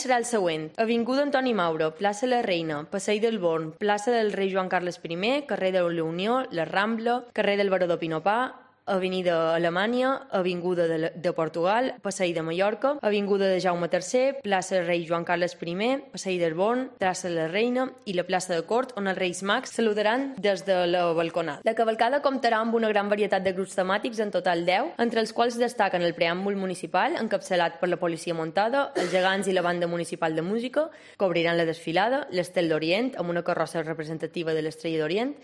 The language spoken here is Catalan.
serà el següent. Avinguda Antoni Mauro, plaça La Reina, Passeig del Born, plaça del Rei Joan Carles I, carrer de la Unió, la Rambla, carrer del Baró de Pinopà, Avenida Alemanya, Avinguda de Portugal, Passeig de Mallorca, Avinguda de Jaume III, plaça Rei Joan Carles I, Passeig del Born, plaça La Reina i la plaça de Cort, on els Reis Mags saludaran des de la balconada. La cavalcada comptarà amb una gran varietat de grups temàtics, en total 10, entre els quals destaquen el preàmbul municipal, encapçalat per la policia montada, els gegants i la banda municipal de música, que obriran la desfilada, l'Estel d'Orient, amb una carrossa representativa de l'Estrella d'Orient,